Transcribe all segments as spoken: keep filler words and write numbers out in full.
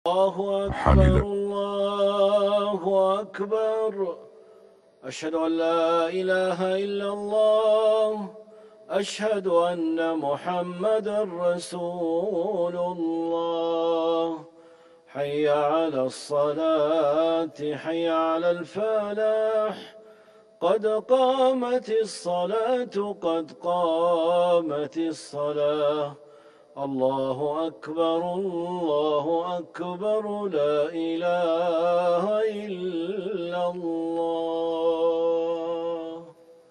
الله أكبر حمده. الله أكبر. أشهد أن لا إله إلا الله. أشهد أن محمدا رسول الله. حي على الصلاة حي على الفلاح. قد قامت الصلاة قد قامت الصلاة. الله أكبر الله أكبر لا إله إلا الله.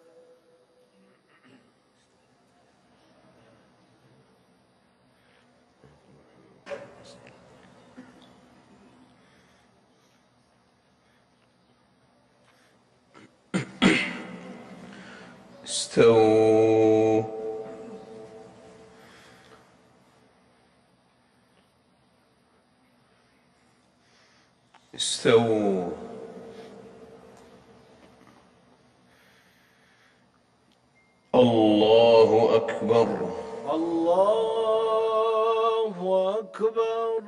استووا استووا الله أكبر الله أكبر.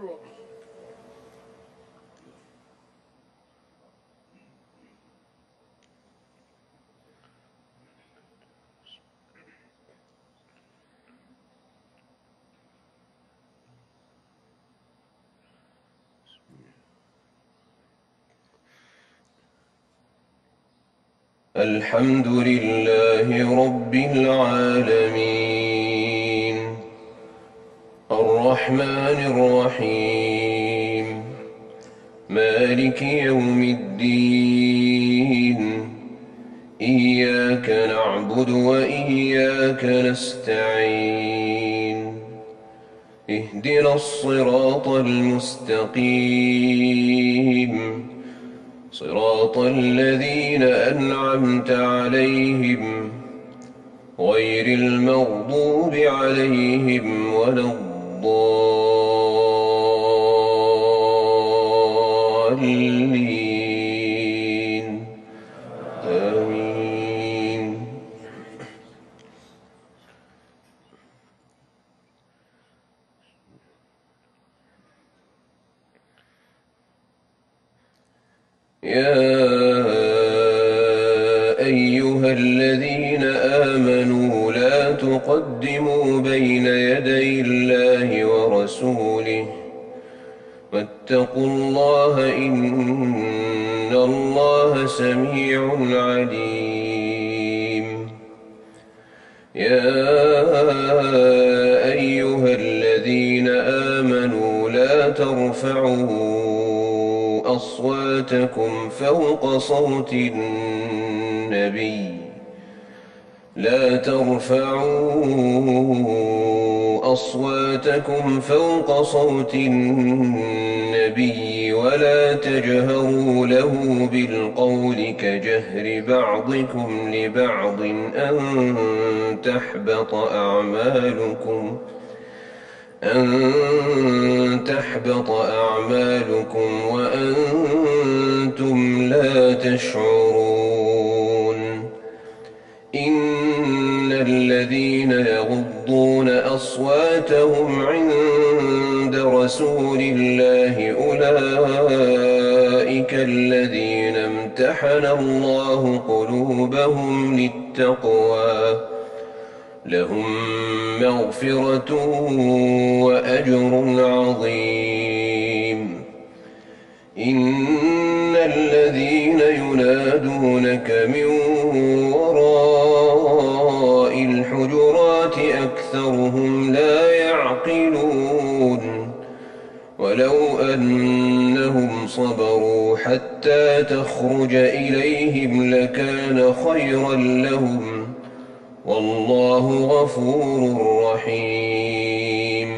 الحمد لله رب العالمين الرحمن الرحيم مالك يوم الدين إياك نعبد وإياك نستعين اهدنا الصراط المستقيم صراط الذين أنعمت عليهم غير المغضوب عليهم ولا الضالين آمين. يا أيها الذين آمنوا لا تقدموا بين يدي الله ورسوله واتقوا الله إن الله سميع عليم. يا أيها الذين آمنوا لا ترفعوا أصواتكم فوق صوت النبي لا ترفعوا أصواتكم فوق صوت النبي ولا تجهروا له بالقول كجهر بعضكم لبعض أن تحبط أعمالكم أن تحبط أعمالكم وأنتم لا تشعرون. إن الذين يغضون أصواتهم عند رسول الله أولئك الذين امتحن الله قلوبهم للتقوى لهم مغفرة وأجر عظيم. إن الذين ينادونك من وراء الحجرات أكثرهم لا يعقلون. ولو أنهم صبروا حتى تخرج إليهم لكان خيرا لهم والله غفور رحيم.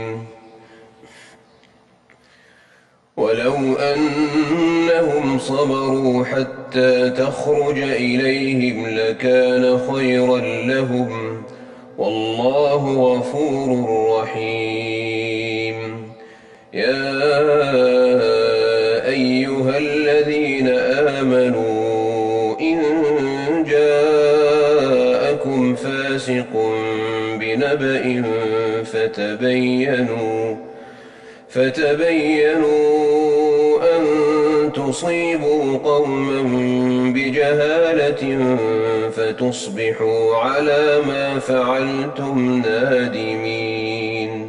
ولو أنهم صبروا حتى تخرج إليهم لكان خيرا لهم والله غفور رحيم. يا أيها الذين آمنوا إن جاءكم فاسق بنبأ فتبينوا فتبينوا تصيبوا قوما بجهالة فتصبحوا على ما فعلتم نادمين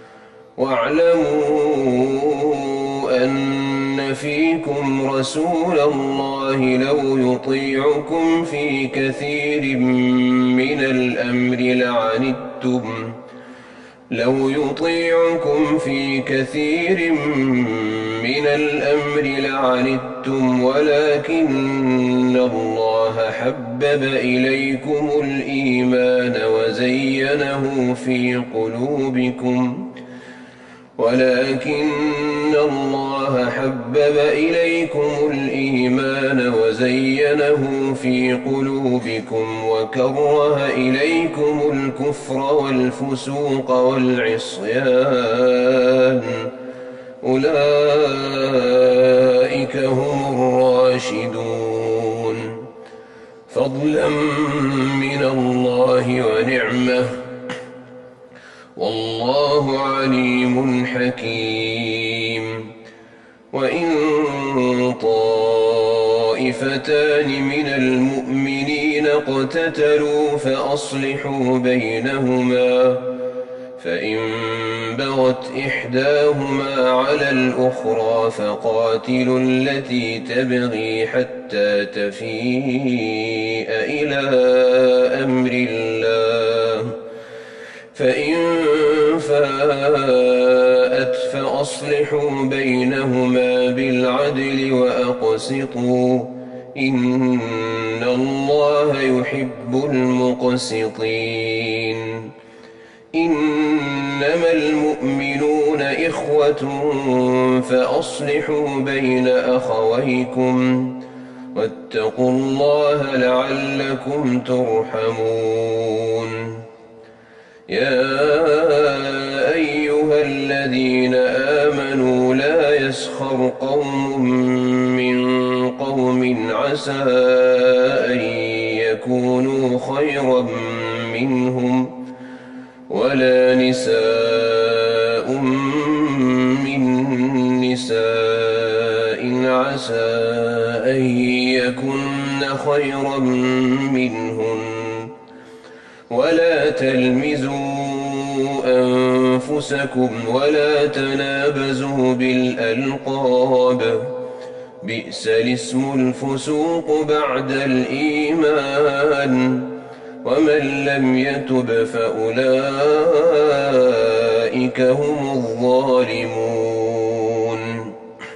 واعلموا أن فيكم رسول الله لو يطيعكم في كثير من الأمر لعنتم لو يطيعكم في كثير من الأمر لعنتم ولكن الله حبب إليكم الإيمان وزينه في قلوبكم ولكن الله حبب إليكم الإيمان وزينه في قلوبكم وكره إليكم الكفر والفسوق والعصيان أولئك هم الراشدون فضلا من الله ونعمة والله عليم حكيم وإن طائفتان من المؤمنين اقتتلوا فأصلحوا بينهما فإن بغت إحداهما على الأخرى فقاتلوا التي تبغي حتى تفيء إلى أمر الله فإن فاءت فأصلحوا بينهما بالعدل وأقسطوا إن الله يحب المقسطين إنما المؤمنون إخوة فأصلحوا بين أخويكم واتقوا الله لعلكم ترحمون يا أيها الذين آمنوا لا يسخر قوم من قوم عسى أن يكونوا خيرا منهم ولا نساء من نساء عسى أن يكن خيرا منهن ولا تلمزوا أنفسكم ولا تنابزوا بالألقاب بئس الاسم الفسوق بعد الإيمان ومن لم يتب فأولئك هم الظالمون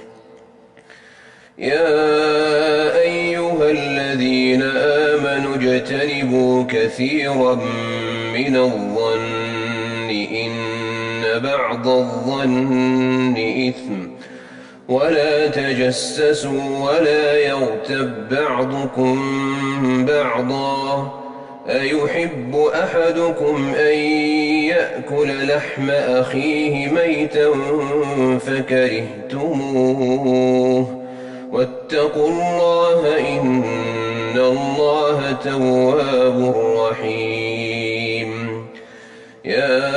يا أيها الذين آمنوا اجتنبوا كثيرا من الظن إن بعض الظن إثم ولا تجسسوا ولا يغتب بعضكم بعضا أيحب أحدكم أن يأكل لحم أخيه ميتا فكرهتموه واتقوا الله إن الله تواب رحيم يا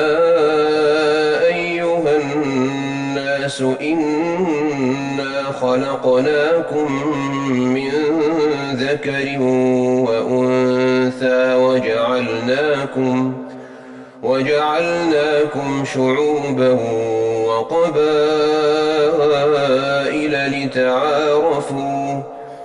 أيها الناس إنا خلقناكم من ذكر وأنثى وجعلناكم وجعلناكم شعوبا وقبائل لتعارفوا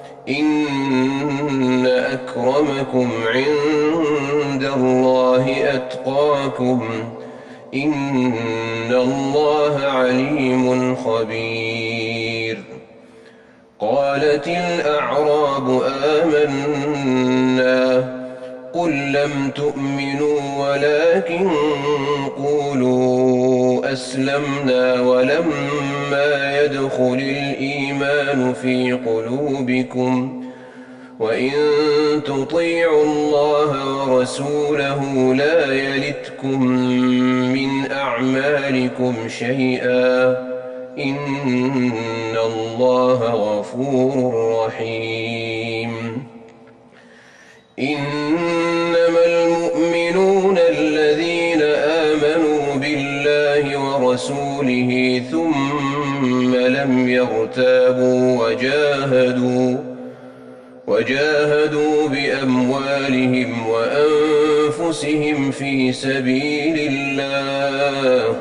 إن أكرمكم عند الله أتقاكم إن الله عليم خبير قالت الأعراب آمنا قل لم تؤمنوا ولكن قولوا أسلمنا ولما يدخل الإيمان في قلوبكم وإن تطيعوا الله ورسوله لا يلتكم من أعمالكم شيئا إن الله غفور رحيم إنما المؤمنون الذين آمنوا بالله ورسوله ثم ثم لم يرتابوا وجاهدوا وجاهدوا بأموالهم وأنفسهم في سبيل الله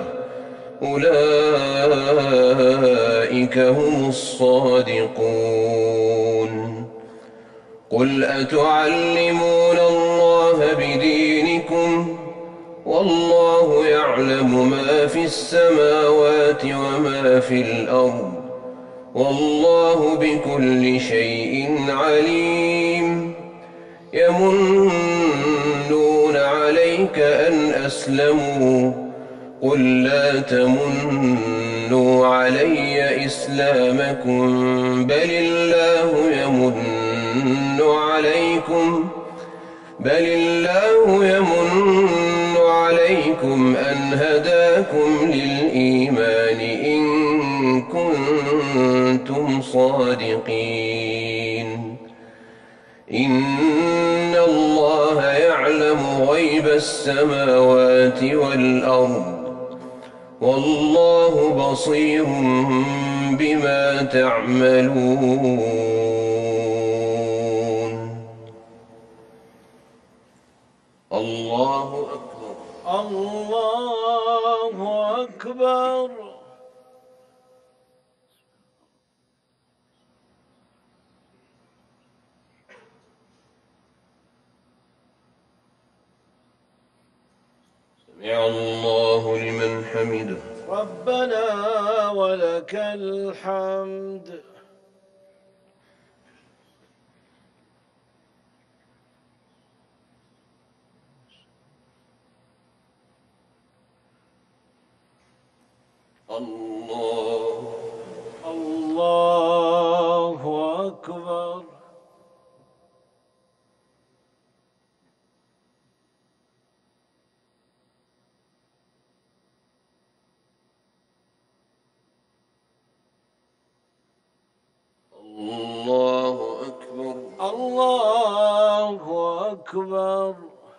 أولئك هم الصادقون. قل أتعلمون الله بدينكم والله يعلم ما في السماوات وما في الأرض والله بكل شيء عليم. يمنون عليك أن أسلموا قل لا تمنوا علي إسلامكم بل الله يمن عليكم بل الله يمن عليكم أن هداكم للإيمان إن كنتم صادقين. إن الله يعلم غيب السماوات والأرض والله بصير بما تعملون. الله أكبر. الله أكبر. سمع الله لمن حمده. ربنا ولك الحمد. الله الله أكبر. الله أكبر. الله أكبر.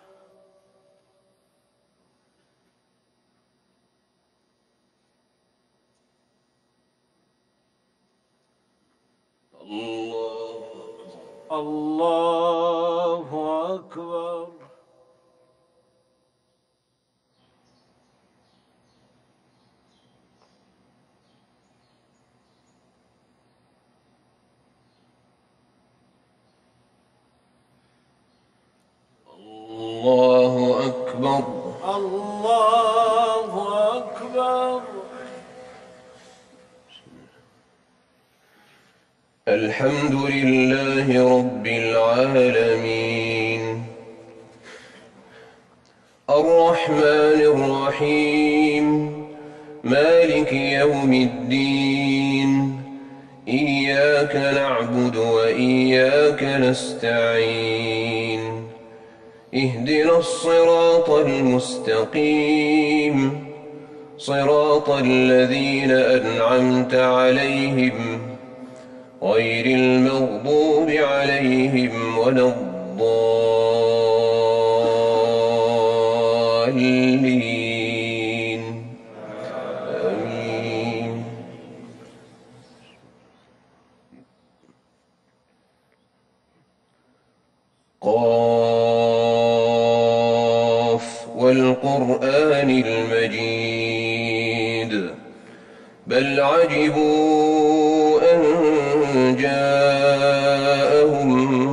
الله أكبر. الله أكبر. الله أكبر. الحمد لله رب العالمين الرحمن الرحيم مالك يوم الدين إياك نعبد وإياك نستعين اهدنا الصراط المستقيم صراط الذين أنعمت عليهم غير المغضوب عليهم ولا الضالين آمين. قاف والقرآن المجيد بل عجبوا أن جاءهم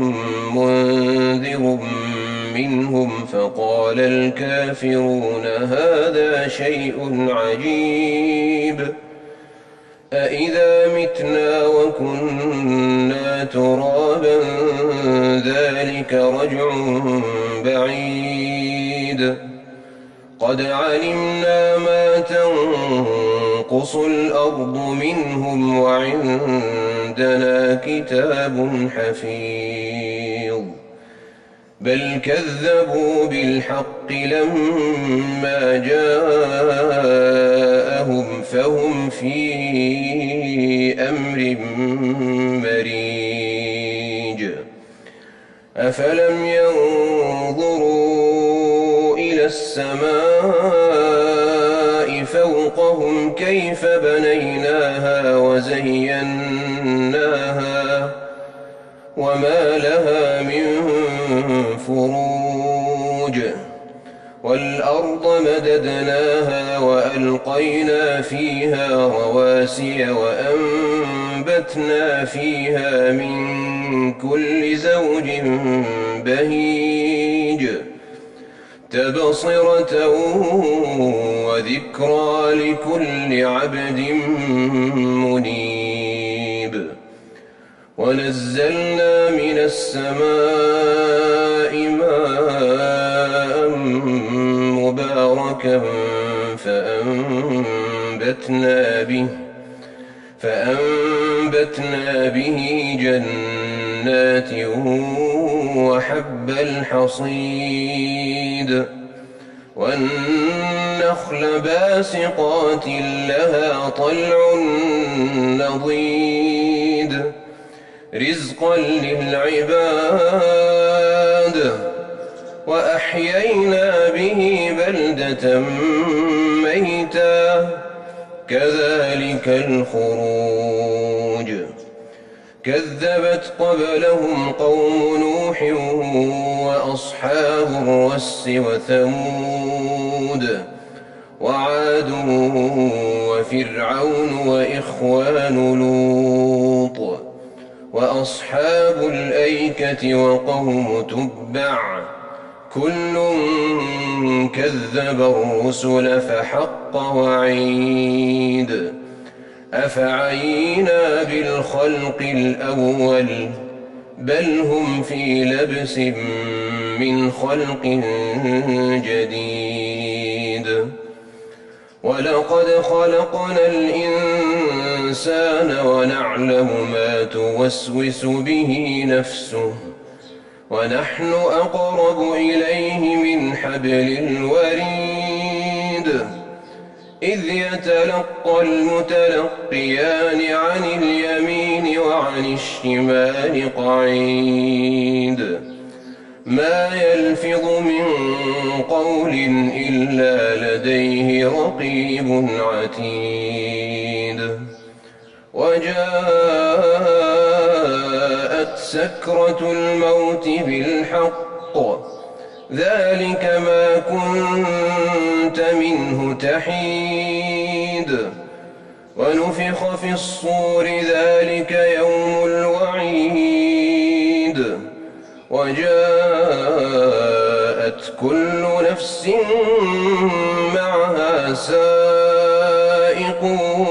منذر منهم فقال الكافرون هذا شيء عجيب أإذا متنا وكنا ترابا ذلك رجع بعيد قد علمنا ما تنقص الأرض منهم وعندنا كتاب حفيظ بل كذبوا بالحق لما جاءهم فهم في أمر مريج أفلم ينظروا إلى السماء فوقهم لنريهم كيف بنيناها وزيناها وما لها من فروج والأرض مددناها وألقينا فيها رواسي وأنبتنا فيها من كل زوج بهيج تبصرة وذكرى لكل عبد منيب ونزلنا من السماء ماء مباركا فأنبتنا به فأنبتنا به جنات وحب الحصيد والنخل باسقات لها طلع نضيد رزقا للعباد وأحيينا به بلدة ميتا كذلك الخروج كذبت قبلهم قوم نوح وأصحاب الرس وثمود وعاد وفرعون وإخوان لوط وأصحاب الأيكة وقوم تبع كل كذب الرسل فحق وعيد أفعينا بالخلق الأول بل هم في لبس من خلق جديد ولقد خلقنا الإنسان ونعلم ما توسوس به نفسه ونحن أقرب إليه من حبل الوريد إذ يتلقى المتلقيان عن اليمين وعن الشمال قعيد ما يلفظ من قول إلا لديه رقيب عتيد وجاءت سكرة الموت بالحق ذلك ما كنت منه تحيد ونفخ في الصور ذلك يوم الوعيد وجاءت كل نفس معها سائق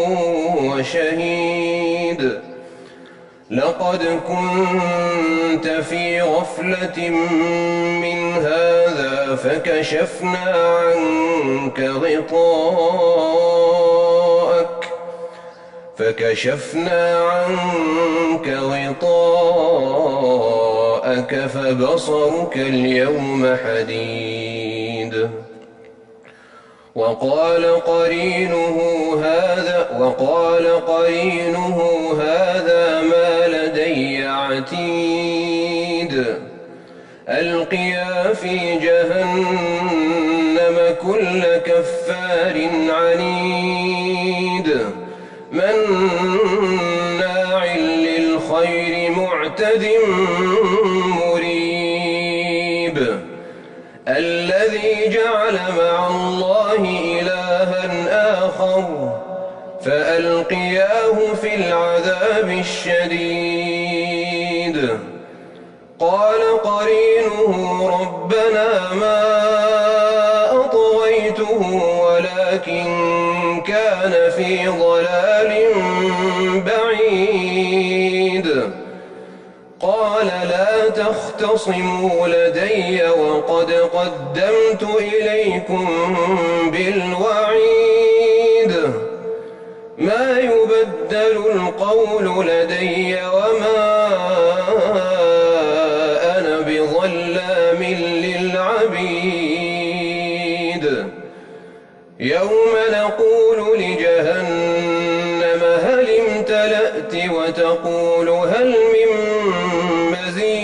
وشهيد لقد كنت في غفلة من هذا فكشفنا عنك غطاءك فكشفنا عنك غطاءك فبصرك اليوم حديد وقال قرينه هذا وقال قرينه هذا ما لدي عتيد ألقيا في جهنم كل كفار عنيد مناع للخير معتد مريب الذي جعل مع الله إلها آخر فألقياه في العذاب الشديد قال قرينه ربنا ما أطغيته ولكن كان في ضلال بعيد قال لا تختصموا لدي وقد قدمت إليكم بالوعيد ما يبدل القول لدي وما أنا بظلام للعبيد يوم نقول لجهنم هل امتلأت وتقول هل من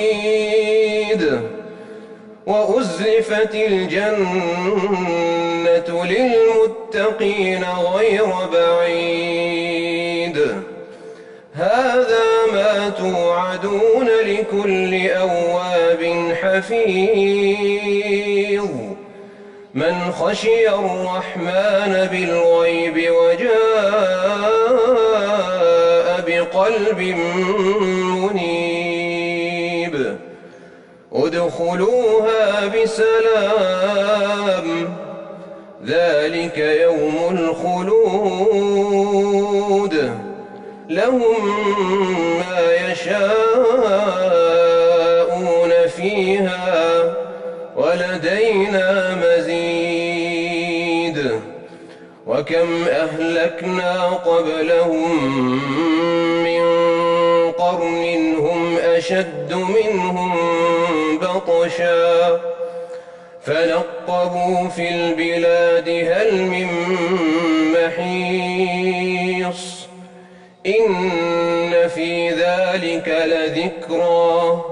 مزيد وأزلفت الجنة والجنة للمتقين غير بعيد هذا ما توعدون لكل أواب حفيظ من خشي الرحمن بالغيب وجاء بقلب منيب ادخلوها بسلام ذلك يوم الخلود لهم ما يشاءون فيها ولدينا مزيد وكم أهلكنا قبلهم من قرن هم أشد منهم بطشا فنقبوا في البلاد هل من محيص إن في ذلك لذكرى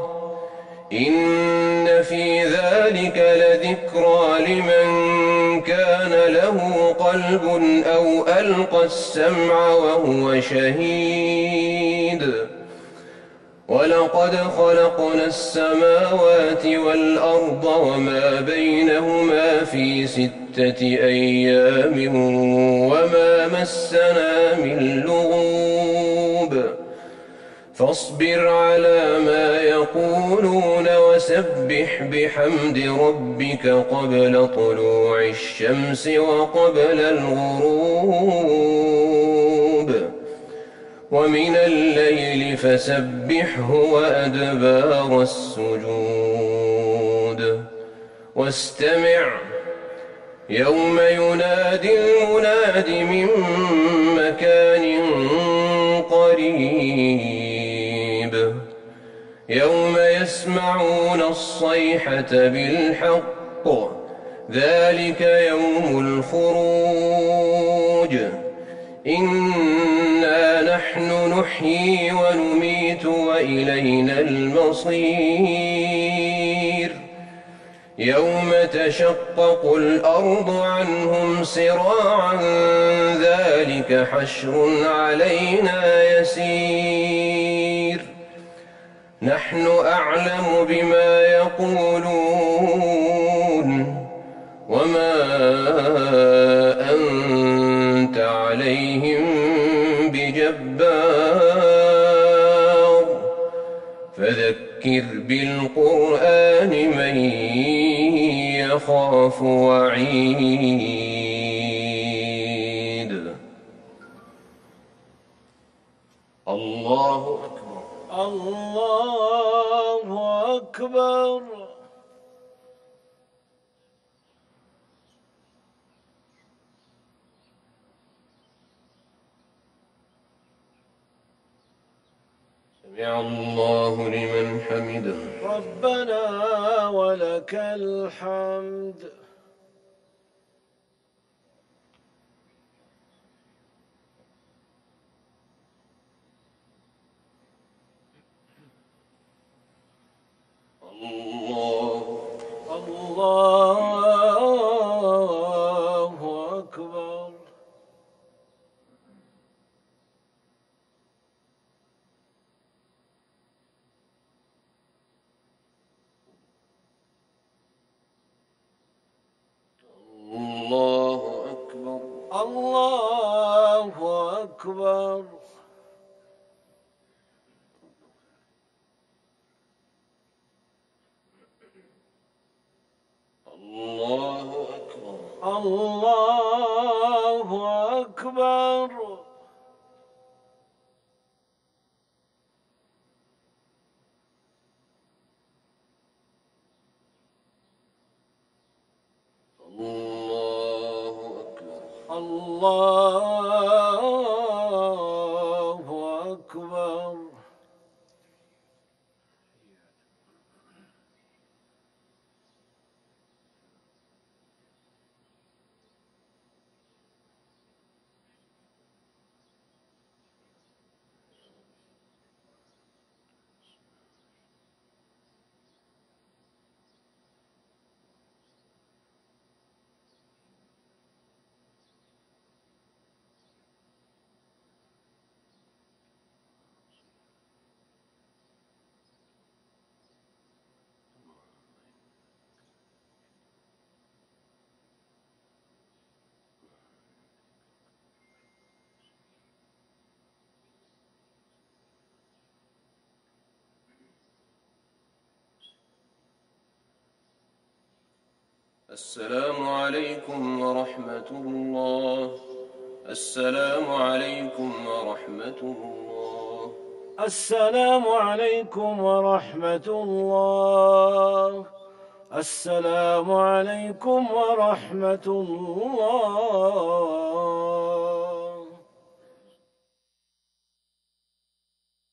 إن في ذلك لذكرى لمن كان له قلب أو ألقى السمع وهو شهيد ولقد خلقنا السماوات والأرض وما بينهما في ستة أيام وما مسنا من لغوب فاصبر على ما يقولون وسبح بحمد ربك قبل طلوع الشمس وقبل الغروب ومن الليل فسبحه وأدبار السجود واستمع يوم ينادي المناد من مكان قريب يوم يسمعون الصيحة بالحق ذلك يوم الخروج إنا نحن نحيي ونميت وإلينا المصير يوم تشقق الأرض عنهم سراعا ذلك حشر علينا يسير نحن أعلم بما يقولون وما أنت عليهم بجبار فذكر بالقرآن من يخاف وعيد الله أكبر الله أكبر سمع الله لمن حمده ربنا ولك الحمد الله الله أكبر الله أكبر الله أكبر الله أكبر الله أكبر الله أكبر الله أكبر السلام عليكم ورحمة الله. السلام عليكم ورحمة الله. السلام عليكم ورحمة الله. السلام عليكم ورحمة الله.